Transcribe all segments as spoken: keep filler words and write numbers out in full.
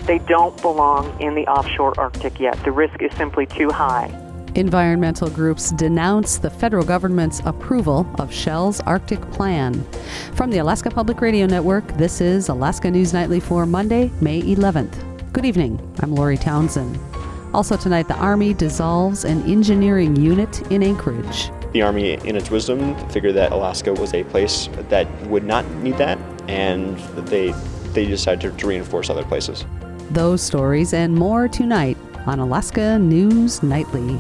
They don't belong in the offshore Arctic yet. The risk is simply too high. Environmental groups denounce the federal government's approval of Shell's Arctic plan. From the Alaska Public Radio Network, this is Alaska News Nightly for Monday, May eleventh. Good evening. I'm Lori Townsend. Also tonight, the Army dissolves an engineering unit in Anchorage. The Army, in its wisdom, figured that Alaska was a place that would not need that, and they they decided to, to reinforce other places. Those stories and more tonight on Alaska News Nightly.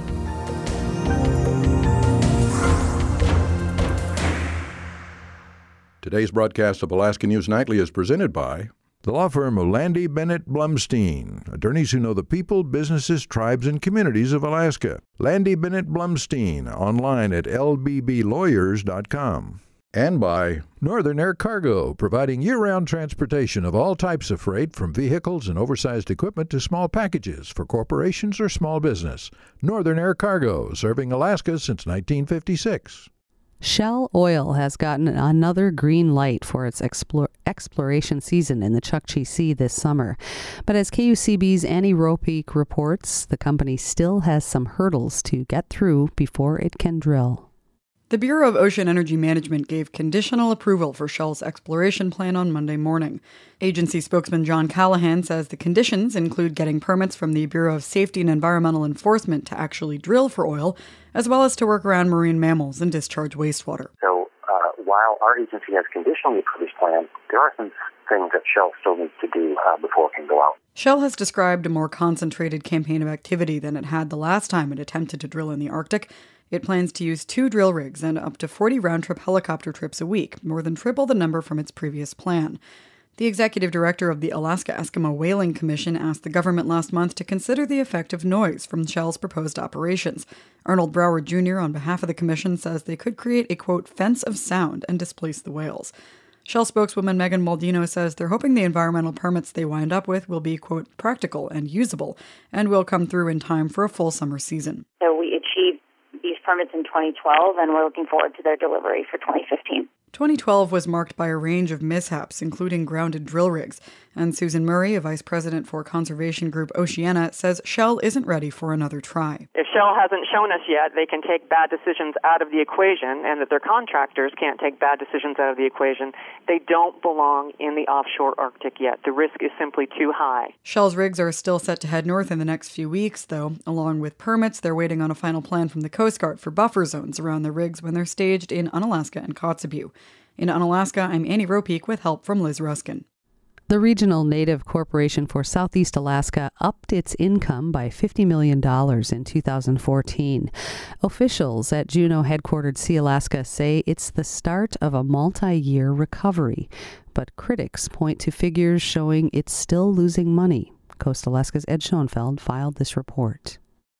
Today's broadcast of Alaska News Nightly is presented by the law firm of Landy Bennett Blumstein, attorneys who know the people, businesses, tribes, and communities of Alaska. Landy Bennett Blumstein, online at l b b lawyers dot com. And by Northern Air Cargo, providing year-round transportation of all types of freight, from vehicles and oversized equipment to small packages for corporations or small business. Northern Air Cargo, serving Alaska since nineteen fifty-six. Shell Oil has gotten another green light for its explore, exploration season in the Chukchi Sea this summer. But as K U C B's Annie Ropeek reports, the company still has some hurdles to get through before it can drill. The Bureau of Ocean Energy Management gave conditional approval for Shell's exploration plan on Monday morning. Agency spokesman John Callahan says the conditions include getting permits from the Bureau of Safety and Environmental Enforcement to actually drill for oil, as well as to work around marine mammals and discharge wastewater. So uh, while our agency has conditionally approved this plan, there are some things that Shell still needs to do uh, before it can go out. Shell has described a more concentrated campaign of activity than it had the last time it attempted to drill in the Arctic. It plans to use two drill rigs and up to forty round-trip helicopter trips a week, more than triple the number from its previous plan. The executive director of the Alaska Eskimo Whaling Commission asked the government last month to consider the effect of noise from Shell's proposed operations. Arnold Brower Junior, on behalf of the commission, says they could create a, quote, fence of sound and displace the whales. Shell spokeswoman Megan Maldino says they're hoping the environmental permits they wind up with will be, quote, practical and usable, and will come through in time for a full summer season. So we achieved these permits in twenty twelve, and we're looking forward to their delivery for twenty fifteen. twenty twelve was marked by a range of mishaps, including grounded drill rigs. And Susan Murray, a vice president for conservation group Oceana, says Shell isn't ready for another try. If Shell hasn't shown us yet they can take bad decisions out of the equation, and that their contractors can't take bad decisions out of the equation, they don't belong in the offshore Arctic yet. The risk is simply too high. Shell's rigs are still set to head north in the next few weeks, though. Along with permits, they're waiting on a final plan from the Coast Guard for buffer zones around the rigs when they're staged in Unalaska and Kotzebue. In Unalaska, I'm Annie Ropeek with help from Liz Ruskin. The Regional Native Corporation for Southeast Alaska upped its income by fifty million dollars in two thousand fourteen. Officials at Juneau-headquartered Sealaska say it's the start of a multi-year recovery, but critics point to figures showing it's still losing money. Coast Alaska's Ed Schoenfeld filed this report.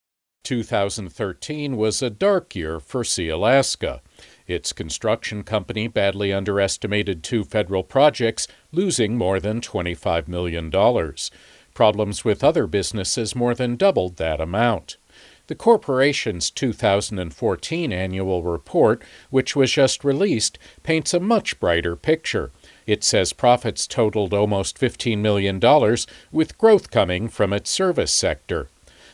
two thousand thirteen was a dark year for Sealaska. Its construction company badly underestimated two federal projects, losing more than twenty-five million dollars. Problems with other businesses more than doubled that amount. The corporation's two thousand fourteen annual report, which was just released, paints a much brighter picture. It says profits totaled almost fifteen million dollars, with growth coming from its service sector.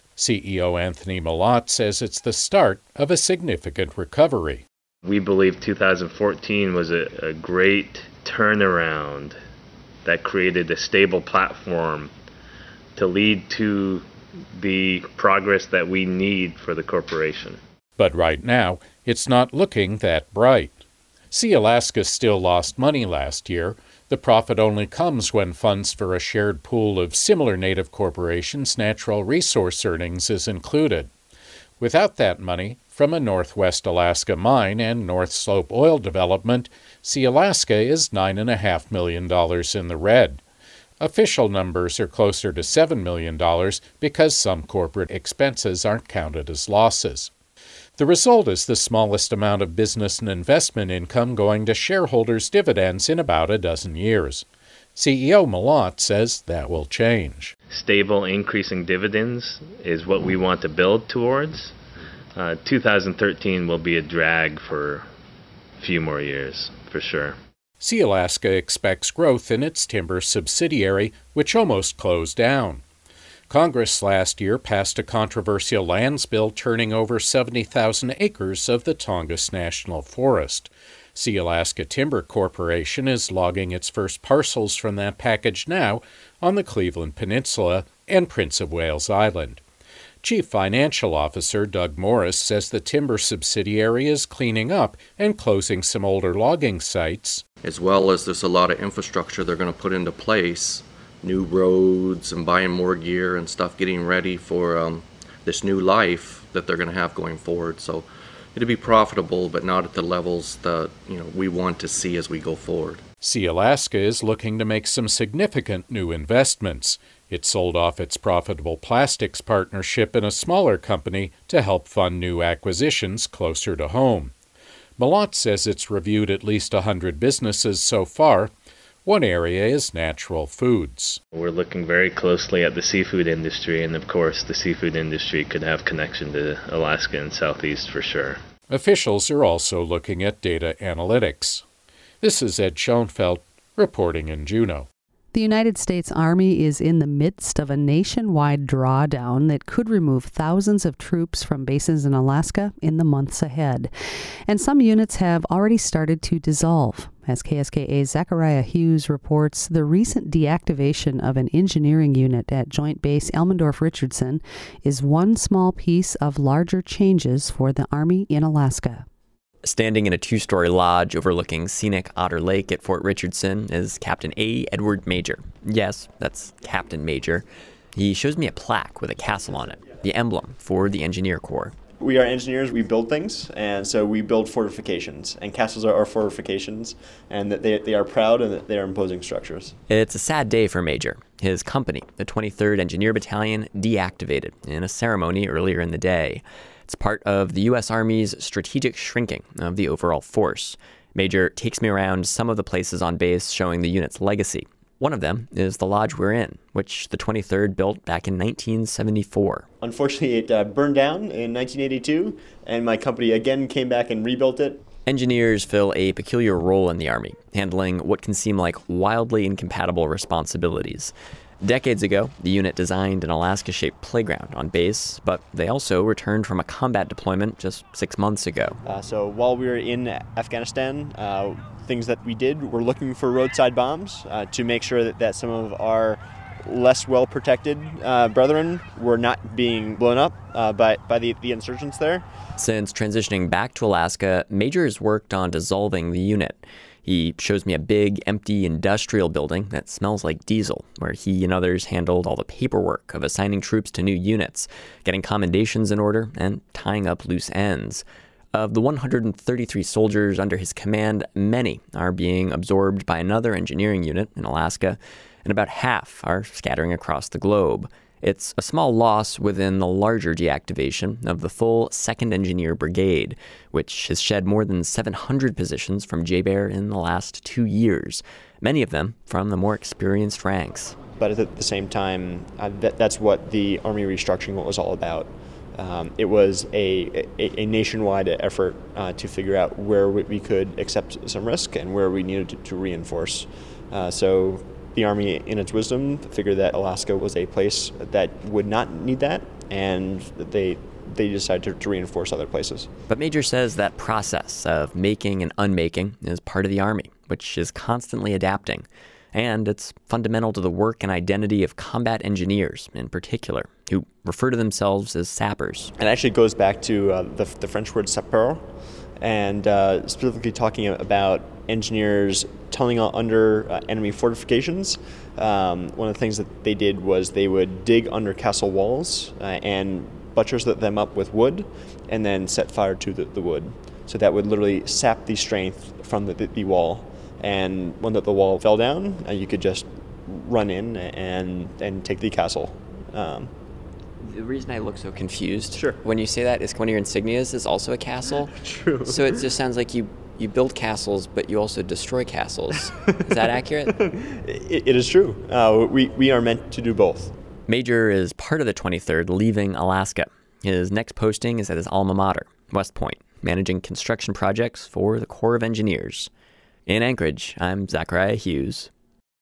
C E O Anthony Malott says it's the start of a significant recovery. We believe two thousand fourteen was a, a great turnaround that created a stable platform to lead to the progress that we need for the corporation. But right now, it's not looking that bright. Sealaska still lost money last year. The profit only comes when funds for a shared pool of similar Native corporations' natural resource earnings is included. Without that money, from a Northwest Alaska mine and North Slope oil development, Sealaska is nine point five million dollars in the red. Official numbers are closer to seven million dollars because some corporate expenses aren't counted as losses. The result is the smallest amount of business and investment income going to shareholders' dividends in about a dozen years. C E O Malott says that will change. Stable, increasing dividends is what we want to build towards. Uh, two thousand thirteen will be a drag for a few more years, for sure. Sealaska expects growth in its timber subsidiary, which almost closed down. Congress last year passed a controversial lands bill turning over seventy thousand acres of the Tongass National Forest. Sealaska Timber Corporation is logging its first parcels from that package now on the Cleveland Peninsula and Prince of Wales Island. Chief Financial Officer Doug Morris says the timber subsidiary is cleaning up and closing some older logging sites. As well as there's a lot of infrastructure they're going to put into place, new roads and buying more gear and stuff, getting ready for um, this new life that they're going to have going forward. So it'll be profitable, but not at the levels that you know we want to see as we go forward. Sealaska is looking to make some significant new investments. It sold off its profitable plastics partnership in a smaller company to help fund new acquisitions closer to home. Malott says it's reviewed at least one hundred businesses so far. One area is natural foods. We're looking very closely at the seafood industry, and of course the seafood industry could have connection to Alaska and Southeast for sure. Officials are also looking at data analytics. This is Ed Schoenfeld reporting in Juneau. The United States Army is in the midst of a nationwide drawdown that could remove thousands of troops from bases in Alaska in the months ahead. And some units have already started to dissolve. As K S K A's Zachariah Hughes reports, the recent deactivation of an engineering unit at Joint Base Elmendorf-Richardson is one small piece of larger changes for the Army in Alaska. Standing in a two-story lodge overlooking scenic Otter Lake at Fort Richardson is Captain A. Edward Major. Yes, that's Captain Major. He shows me a plaque with a castle on it, the emblem for the Engineer Corps. We are engineers, we build things, and so we build fortifications. And castles are our fortifications, and that they, they are proud and that they are imposing structures. It's a sad day for Major. His company, the twenty-third Engineer Battalion, deactivated in a ceremony earlier in the day. It's part of the U S Army's strategic shrinking of the overall force. Major takes me around some of the places on base showing the unit's legacy. One of them is the lodge we're in, which the twenty-third built back in nineteen seventy-four. Unfortunately, it uh, burned down in nineteen eighty-two, and my company again came back and rebuilt it. Engineers fill a peculiar role in the Army, handling what can seem like wildly incompatible responsibilities. Decades ago, the unit designed an Alaska-shaped playground on base, but they also returned from a combat deployment just six months ago. Uh, so while we were in Afghanistan, uh, things that we did were looking for roadside bombs uh, to make sure that, that some of our less well-protected uh, brethren were not being blown up uh, by, by the, the insurgents there. Since transitioning back to Alaska, Major has worked on dissolving the unit. He shows me a big, empty industrial building that smells like diesel, where he and others handled all the paperwork of assigning troops to new units, getting commendations in order, and tying up loose ends. Of the one hundred thirty-three soldiers under his command, many are being absorbed by another engineering unit in Alaska, and about half are scattering across the globe. It's a small loss within the larger deactivation of the full second Engineer Brigade, which has shed more than seven hundred positions from J B E A R in the last two years, many of them from the more experienced ranks. But at the same time, uh, that, that's what the Army restructuring was all about. Um, it was a, a, a nationwide effort uh, to figure out where we could accept some risk and where we needed to, to reinforce. Uh, so the Army, in its wisdom, figured that Alaska was a place that would not need that, and they they decided to, to reinforce other places. But Major says that process of making and unmaking is part of the Army, which is constantly adapting. And it's fundamental to the work and identity of combat engineers in particular, who refer to themselves as sappers. It actually goes back to uh, the, the French word sapeur, and uh, specifically talking about engineers tunneling under uh, enemy fortifications. Um, one of the things that they did was they would dig under castle walls uh, and buttress them up with wood, and then set fire to the, the wood. So that would literally sap the strength from the, the, the wall. And when the, the wall fell down, uh, you could just run in and and take the castle. Um, the reason I look so confused sure. when you say that is one of your insignias is also a castle. True. So it just sounds like you, you build castles, but you also destroy castles. Is that accurate? it, it is true. Uh, we, we are meant to do both. Major is part of the twenty-third leaving Alaska. His next posting is at his alma mater, West Point, managing construction projects for the Corps of Engineers. In Anchorage, I'm Zachariah Hughes.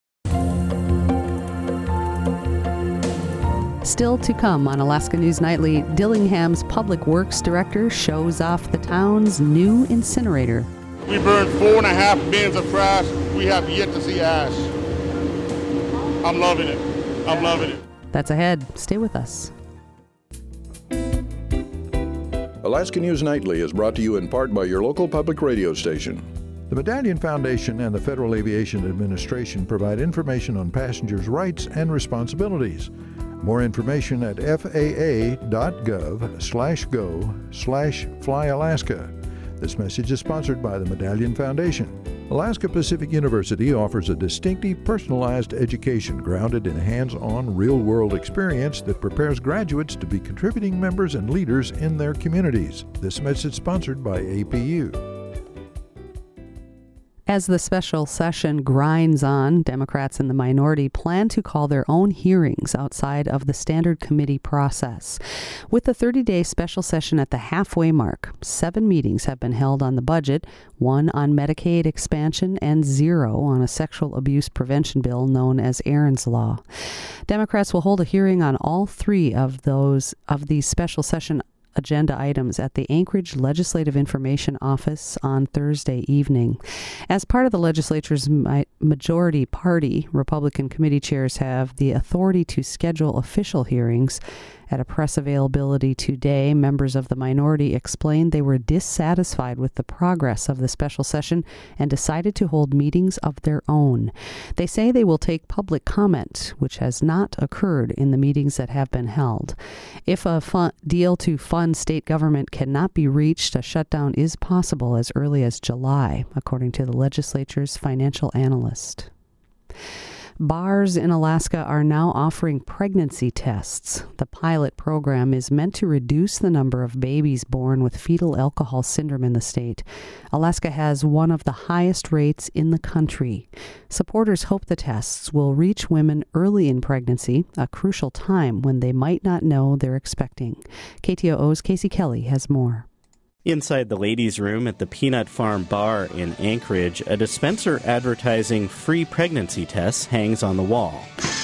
Still to come on Alaska News Nightly, Dillingham's Public Works Director shows off the town's new incinerator. We burned four and a half bins of trash. We have yet to see ash. I'm loving it. I'm loving it. That's ahead. Stay with us. Alaska News Nightly is brought to you in part by your local public radio station. The Medallion Foundation and the Federal Aviation Administration provide information on passengers' rights and responsibilities. More information at F A A dot gov slash go slash fly Alaska. This message is sponsored by the Medallion Foundation. Alaska Pacific University offers a distinctive, personalized education grounded in hands-on, real-world experience that prepares graduates to be contributing members and leaders in their communities. This message is sponsored by A P U. As the special session grinds on, Democrats in the minority plan to call their own hearings outside of the standard committee process. With the thirty-day special session at the halfway mark, seven meetings have been held on the budget, one on Medicaid expansion, and zero on a sexual abuse prevention bill known as Aaron's Law. Democrats will hold a hearing on all three of those of these special session agenda items at the Anchorage Legislative Information Office on Thursday evening. As part of the legislature's majority party, Republican committee chairs have the authority to schedule official hearings. At a press availability today, members of the minority explained they were dissatisfied with the progress of the special session and decided to hold meetings of their own. They say they will take public comment, which has not occurred in the meetings that have been held. If a fun- deal to fund state government cannot be reached, a shutdown is possible as early as July, according to the legislature's financial analyst. Bars in Alaska are now offering pregnancy tests. The pilot program is meant to reduce the number of babies born with fetal alcohol syndrome in the state. Alaska has one of the highest rates in the country. Supporters hope the tests will reach women early in pregnancy, a crucial time when they might not know they're expecting. K T O O's Casey Kelly has more. Inside the ladies' room at the Peanut Farm Bar in Anchorage, a dispenser advertising free pregnancy tests hangs on the wall.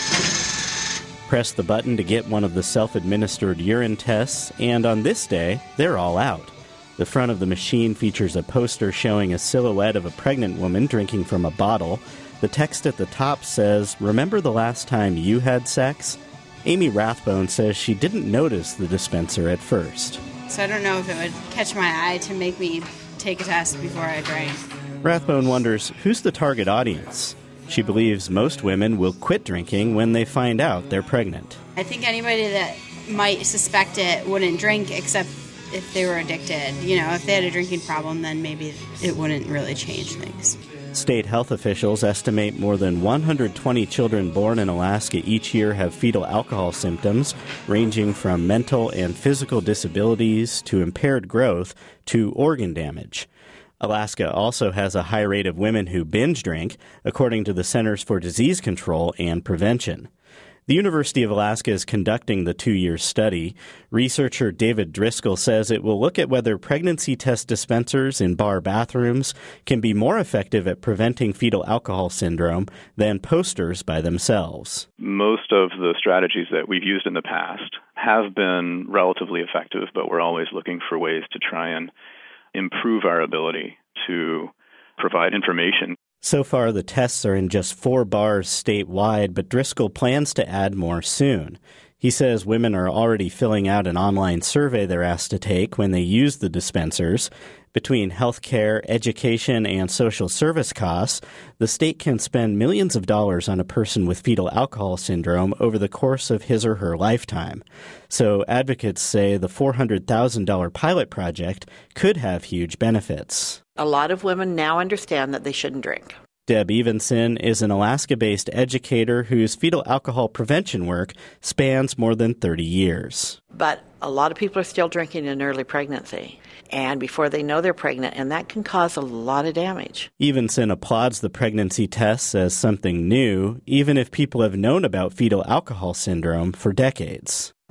Press the button to get one of the self-administered urine tests, and on this day, they're all out. The front of the machine features a poster showing a silhouette of a pregnant woman drinking from a bottle. The text at the top says, "Remember the last time you had sex?" Amy Rathbone says she didn't notice the dispenser at first. So I don't know if it would catch my eye to make me take a test before I drank. Rathbone wonders who's the target audience. She believes most women will quit drinking when they find out they're pregnant. I think anybody that might suspect it wouldn't drink except if they were addicted. You know, if they had a drinking problem, then maybe it wouldn't really change things. State health officials estimate more than one hundred twenty children born in Alaska each year have fetal alcohol symptoms, ranging from mental and physical disabilities to impaired growth to organ damage. Alaska also has a high rate of women who binge drink, according to the Centers for Disease Control and Prevention. The University of Alaska is conducting the two-year study. Researcher David Driscoll says it will look at whether pregnancy test dispensers in bar bathrooms can be more effective at preventing fetal alcohol syndrome than posters by themselves. Most of the strategies that we've used in the past have been relatively effective, but we're always looking for ways to try and improve our ability to provide information. So far, the tests are in just four bars statewide, but Driscoll plans to add more soon. He says women are already filling out an online survey they're asked to take when they use the dispensers. Between health care, education, and social service costs, the state can spend millions of dollars on a person with fetal alcohol syndrome over the course of his or her lifetime. So advocates say the four hundred thousand dollars pilot project could have huge benefits. A lot of women now understand that they shouldn't drink. Deb Evenson is an Alaska-based educator whose fetal alcohol prevention work spans more than thirty years. But a lot of people are still drinking in early pregnancy and before they know they're pregnant, and that can cause a lot of damage. Evenson applauds the pregnancy tests as something new, even if people have known about fetal alcohol syndrome for decades.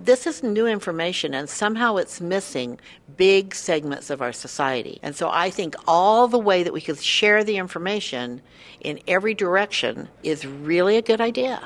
This is new information, and somehow it's missing big segments of our society. And so I think all the way that we could share the information in every direction is really a good idea.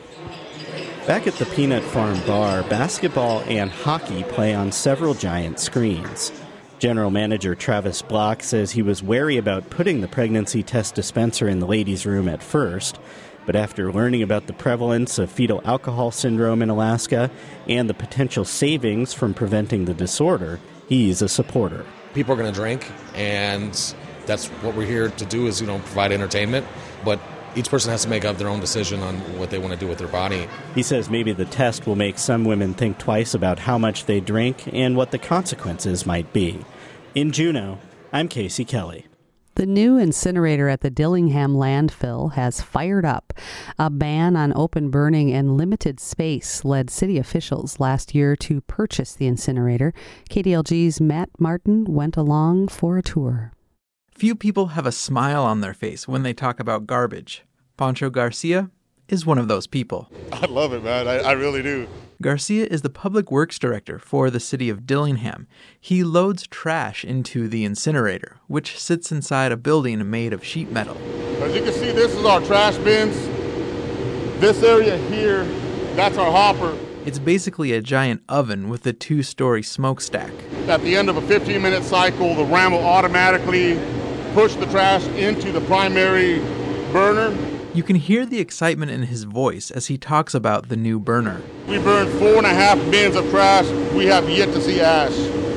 Back at the Peanut Farm bar, basketball and hockey play on several giant screens. General Manager Travis Block says he was wary about putting the pregnancy test dispenser in the ladies' room at first, but after learning about the prevalence of fetal alcohol syndrome in Alaska and the potential savings from preventing the disorder, he's a supporter. People are going to drink, and that's what we're here to do, is, you know, provide entertainment, but each person has to make up their own decision on what they want to do with their body. He says maybe the test will make some women think twice about how much they drink and what the consequences might be. In Juneau, I'm Casey Kelly. The new incinerator at the Dillingham landfill has fired up. A ban on open burning and limited space led city officials last year to purchase the incinerator. K D L G's Matt Martin went along for a tour. Few people have a smile on their face when they talk about garbage. Pancho Garcia is one of those people. I love it, man. I, I really do. Garcia is the public works director for the city of Dillingham. He loads trash into the incinerator, which sits inside a building made of sheet metal. As you can see, this is our trash bins. This area here, that's our hopper. It's basically a giant oven with a two-story smokestack. At the end of a fifteen-minute cycle, the ram will automatically push the trash into the primary burner. You can hear the excitement in his voice as he talks about the new burner. We burned four and a half bins of trash. We have yet to see ash.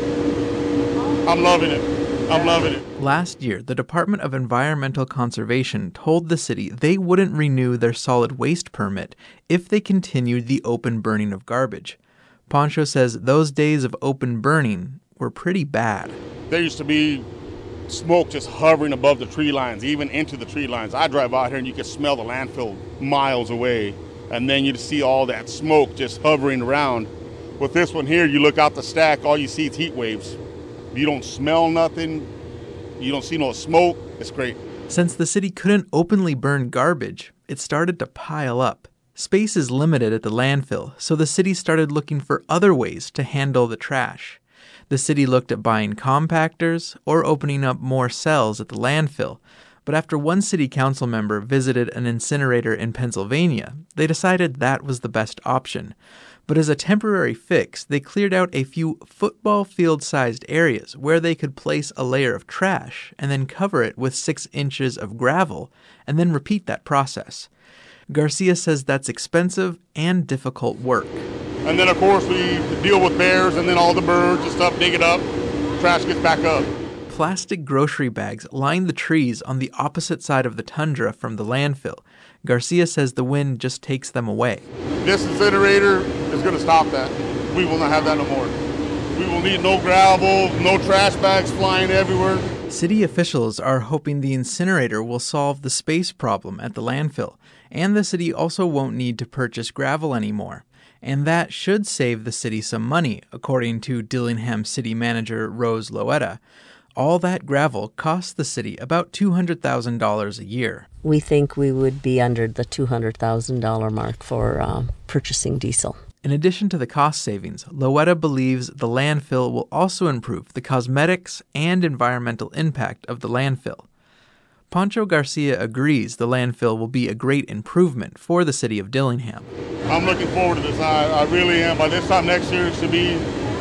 I'm loving it. I'm loving it. Last year, the Department of Environmental Conservation told the city they wouldn't renew their solid waste permit if they continued the open burning of garbage. Pancho says those days of open burning were pretty bad. There used to be smoke just hovering above the tree lines, even into the tree lines. I drive out here and you can smell the landfill miles away, and then you see all that smoke just hovering around. With this one here, you look out the stack, all you see is heat waves. You don't smell nothing. You don't see no smoke. It's great. Since the city couldn't openly burn garbage, it started to pile up. Space is limited at the landfill, so the city started looking for other ways to handle the trash. The city looked at buying compactors or opening up more cells at the landfill, but after one city council member visited an incinerator in Pennsylvania, they decided that was the best option. But as a temporary fix, they cleared out a few football field-sized areas where they could place a layer of trash and then cover it with six inches of gravel and then repeat that process. Garcia says that's expensive and difficult work. And then, of course, we deal with bears and then all the birds and stuff, dig it up, trash gets back up. Plastic grocery bags line the trees on the opposite side of the tundra from the landfill. Garcia says the wind just takes them away. This incinerator is going to stop that. We will not have that no more. We will need no gravel, no trash bags flying everywhere. City officials are hoping the incinerator will solve the space problem at the landfill, and the city also won't need to purchase gravel anymore. And that should save the city some money, according to Dillingham City Manager Rose Loetta. All that gravel costs the city about two hundred thousand dollars a year. We think we would be under the two hundred thousand dollars mark for uh, purchasing diesel. In addition to the cost savings, Loetta believes the landfill will also improve the cosmetics and environmental impact of the landfill. Pancho Garcia agrees the landfill will be a great improvement for the city of Dillingham. I'm looking forward to this. I, I really am. By this time next year, it should be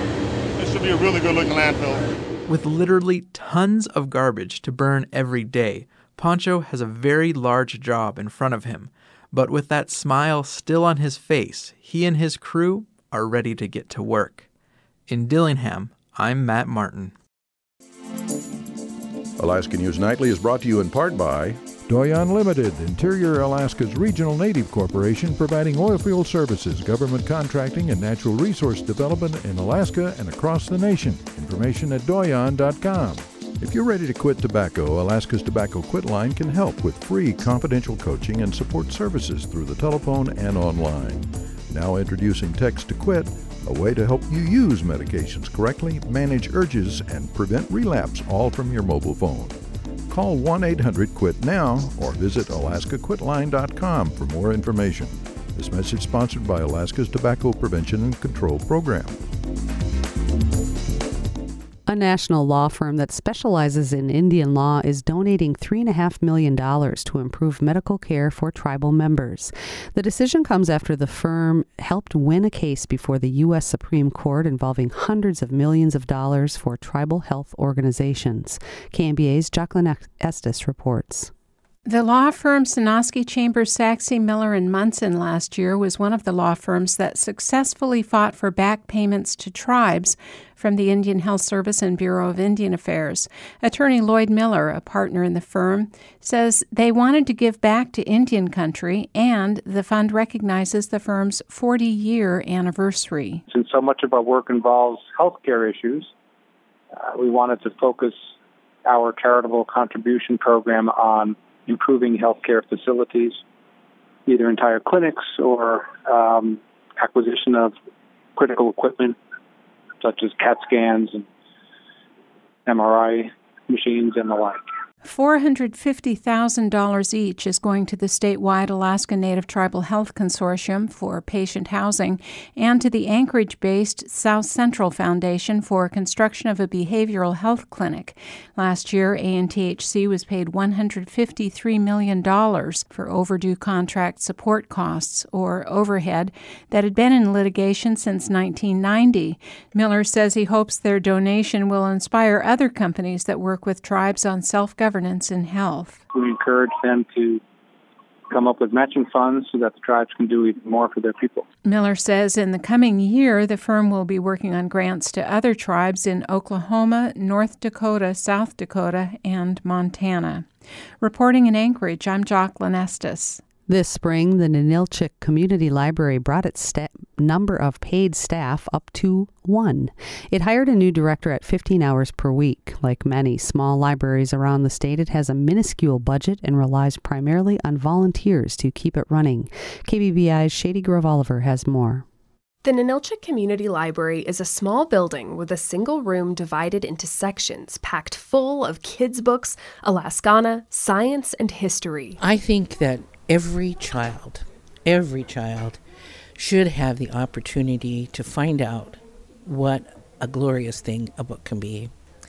it should be a really good-looking landfill. With literally tons of garbage to burn every day, Pancho has a very large job in front of him. But with that smile still on his face, he and his crew are ready to get to work. In Dillingham, I'm Matt Martin. Alaska News Nightly is brought to you in part by Doyon Limited, Interior Alaska's regional native corporation providing oilfield services, government contracting, and natural resource development in Alaska and across the nation. Information at doyon dot com. If you're ready to quit tobacco, Alaska's Tobacco Quit Line can help with free confidential coaching and support services through the telephone and online. Now introducing Text to Quit, a way to help you use medications correctly, manage urges, and prevent relapse, all from your mobile phone. Call one eight hundred quit now or visit alaska quit line dot com for more information. This message sponsored by Alaska's Tobacco Prevention and Control Program. A national law firm that specializes in Indian law is donating three point five million dollars to improve medical care for tribal members. The decision comes after the firm helped win a case before the U S Supreme Court involving hundreds of millions of dollars for tribal health organizations. K M B A's Jacqueline Estes reports. The law firm Sonosky Chambers, Saxe, Miller and Munson last year was one of the law firms that successfully fought for back payments to tribes from the Indian Health Service and Bureau of Indian Affairs. Attorney Lloyd Miller, a partner in the firm, says they wanted to give back to Indian country, and the fund recognizes the firm's forty-year anniversary. Since so much of our work involves healthcare issues, uh, we wanted to focus our charitable contribution program on improving healthcare facilities, either entire clinics or um, acquisition of critical equipment such as CAT scans and M R I machines and the like. four hundred fifty thousand dollars each is going to the statewide Alaska Native Tribal Health Consortium for patient housing and to the Anchorage-based South Central Foundation for construction of a behavioral health clinic. Last year, A N T H C was paid one hundred fifty-three million dollars for overdue contract support costs, or overhead, that had been in litigation since nineteen ninety. Miller says he hopes their donation will inspire other companies that work with tribes on self-governance governance in health. We encourage them to come up with matching funds so that the tribes can do even more for their people. Miller says in the coming year, the firm will be working on grants to other tribes in Oklahoma, North Dakota, South Dakota, and Montana. Reporting in Anchorage, I'm Jacqueline Estes. This spring, the Ninilchik Community Library brought its sta- number of paid staff up to one. It hired a new director at fifteen hours per week. Like many small libraries around the state, it has a minuscule budget and relies primarily on volunteers to keep it running. K B B I's Shady Grove Oliver has more. The Ninilchik Community Library is a small building with a single room divided into sections, packed full of kids' books, Alaskana, science, and history. I think that every child, every child should have the opportunity to find out what a glorious thing a book can be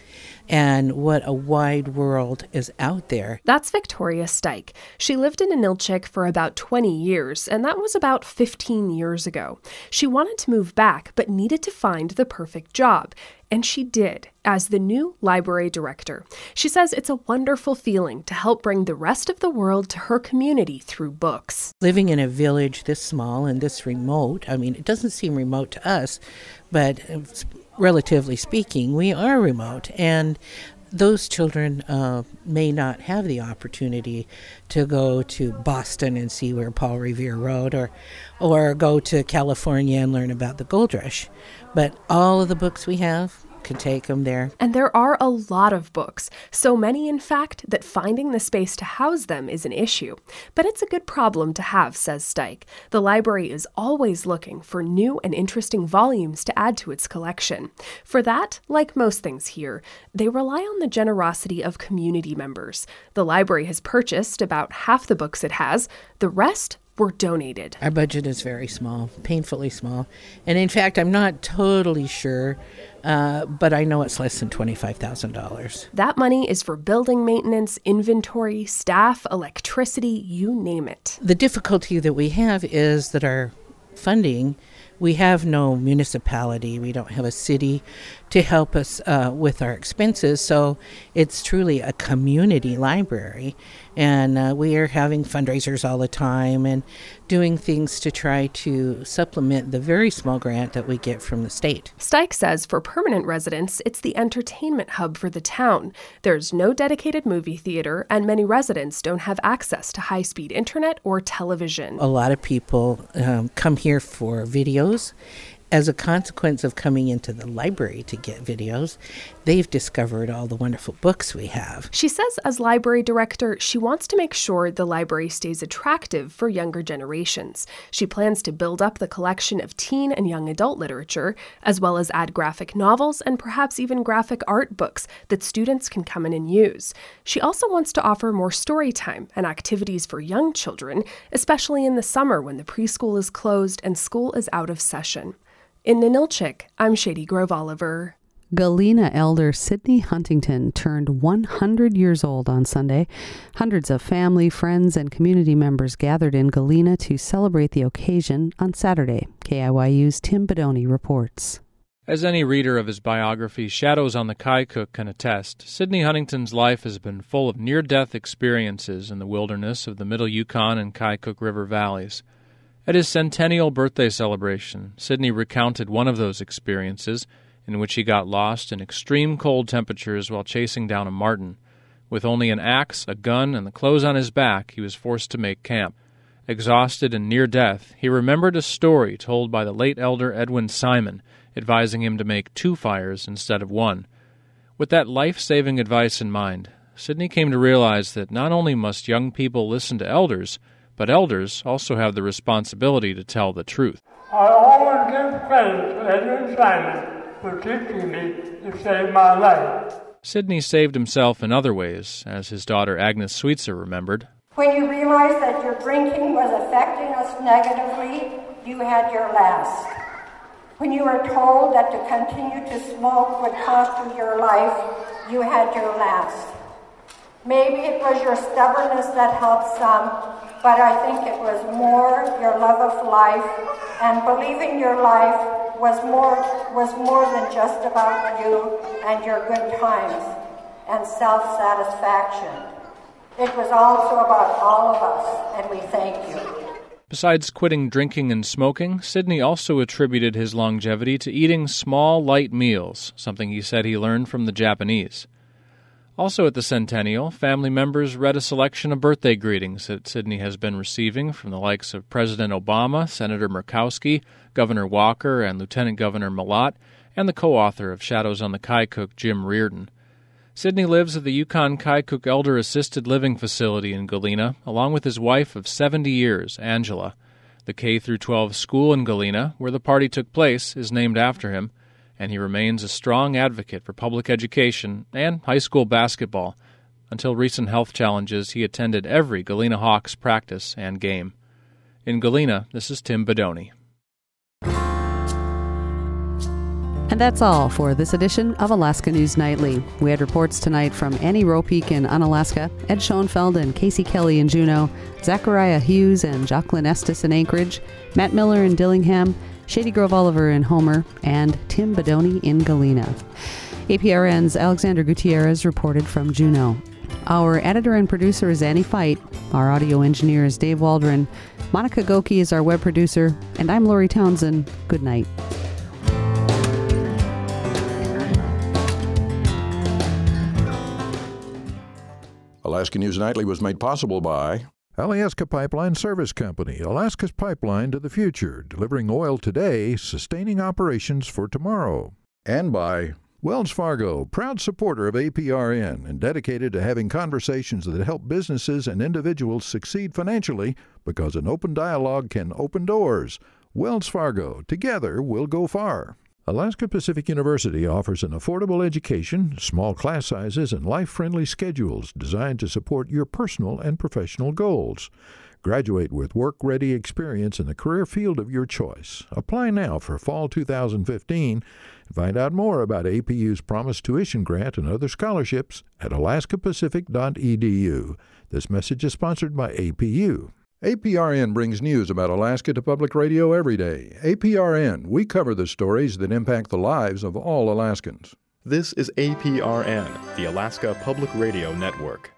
and what a wide world is out there. That's Victoria Steik. She lived in Ninilchik for about twenty years, and that was about fifteen years ago. She wanted to move back, but needed to find the perfect job. And she did, as the new library director. She says it's a wonderful feeling to help bring the rest of the world to her community through books. Living in a village this small and this remote, I mean, it doesn't seem remote to us, but relatively speaking, we are remote. And those children uh, may not have the opportunity to go to Boston and see where Paul Revere wrote, or or go to California and learn about the gold rush. But all of the books we have can take them there. And there are a lot of books, so many, in fact, that finding the space to house them is an issue. But it's a good problem to have, says Steik. The library is always looking for new and interesting volumes to add to its collection. For that, like most things here, they rely on the generosity of community members. The library has purchased about half the books it has. The rest were donated. Our budget is very small, painfully small. And in fact, I'm not totally sure, uh, but I know it's less than twenty-five thousand dollars. That money is for building maintenance, inventory, staff, electricity, you name it. The difficulty that we have is that our funding, we have no municipality, we don't have a city to help us uh, with our expenses, so it's truly a community library. And uh, we are having fundraisers all the time and doing things to try to supplement the very small grant that we get from the state. Steik says for permanent residents, it's the entertainment hub for the town. There's no dedicated movie theater, and many residents don't have access to high-speed internet or television. A lot of people um, come here for videos, as a consequence of coming into the library to get videos, they've discovered all the wonderful books we have. She says as library director, she wants to make sure the library stays attractive for younger generations. She plans to build up the collection of teen and young adult literature, as well as add graphic novels and perhaps even graphic art books that students can come in and use. She also wants to offer more story time and activities for young children, especially in the summer when the preschool is closed and school is out of session. In Ninilchik, I'm Shady Grove Oliver. Galena elder Sidney Huntington turned one hundred years old on Sunday. Hundreds of family, friends, and community members gathered in Galena to celebrate the occasion on Saturday. K I Y U's Tim Bedoni reports. As any reader of his biography, Shadows on the Kaikouk, can attest, Sidney Huntington's life has been full of near-death experiences in the wilderness of the Middle Yukon and Kaikouk River valleys. At his centennial birthday celebration, Sidney recounted one of those experiences in which he got lost in extreme cold temperatures while chasing down a marten. With only an axe, a gun, and the clothes on his back, he was forced to make camp. Exhausted and near death, he remembered a story told by the late elder Edwin Simon, advising him to make two fires instead of one. With that life-saving advice in mind, Sidney came to realize that not only must young people listen to elders, but elders also have the responsibility to tell the truth. I always give credit to Edwin Simon for teaching me to save my life. Sidney saved himself in other ways, as his daughter Agnes Sweetser remembered. When you realized that your drinking was affecting us negatively, you had your last. When you were told that to continue to smoke would cost you your life, you had your last. Maybe it was your stubbornness that helped some, but I think it was more your love of life, and believing your life was more was more than just about you and your good times and self-satisfaction. It was also about all of us, and we thank you. Besides quitting drinking and smoking, Sidney also attributed his longevity to eating small, light meals, something he said he learned from the Japanese. Also at the centennial, family members read a selection of birthday greetings that Sidney has been receiving from the likes of President Obama, Senator Murkowski, Governor Walker, and Lieutenant Governor Malott, and the co-author of Shadows on the Kaikouk, Jim Reardon. Sidney lives at the Yukon Kaikouk Elder Assisted Living Facility in Galena, along with his wife of seventy years, Angela. The K through twelve school in Galena, where the party took place, is named after him, and he remains a strong advocate for public education and high school basketball. Until recent health challenges, he attended every Galena Hawks practice and game. In Galena, this is Tim Bedoni. And that's all for this edition of Alaska News Nightly. We had reports tonight from Annie Ropeek in Unalaska, Ed Schoenfeld and Casey Kelly in Juneau, Zachariah Hughes and Jacqueline Estes in Anchorage, Matt Miller in Dillingham, Shady Grove Oliver in Homer, and Tim Bedoni in Galena. A P R N's Alexander Gutierrez reported from Juneau. Our editor and producer is Annie Fight. Our audio engineer is Dave Waldron. Monica Goki is our web producer. And I'm Lori Townsend. Good night. Alaska News Nightly was made possible by Alaska Pipeline Service Company, Alaska's pipeline to the future, delivering oil today, sustaining operations for tomorrow. And by Wells Fargo, proud supporter of A P R N and dedicated to having conversations that help businesses and individuals succeed financially, because an open dialogue can open doors. Wells Fargo, together we'll go far. Alaska Pacific University offers an affordable education, small class sizes, and life-friendly schedules designed to support your personal and professional goals. Graduate with work-ready experience in the career field of your choice. Apply now for fall two thousand fifteen and find out more about A P U's Promise Tuition Grant and other scholarships at alaska pacific dot e d u. This message is sponsored by A P U. A P R N brings news about Alaska to public radio every day. A P R N, we cover the stories that impact the lives of all Alaskans. This is A P R N, the Alaska Public Radio Network.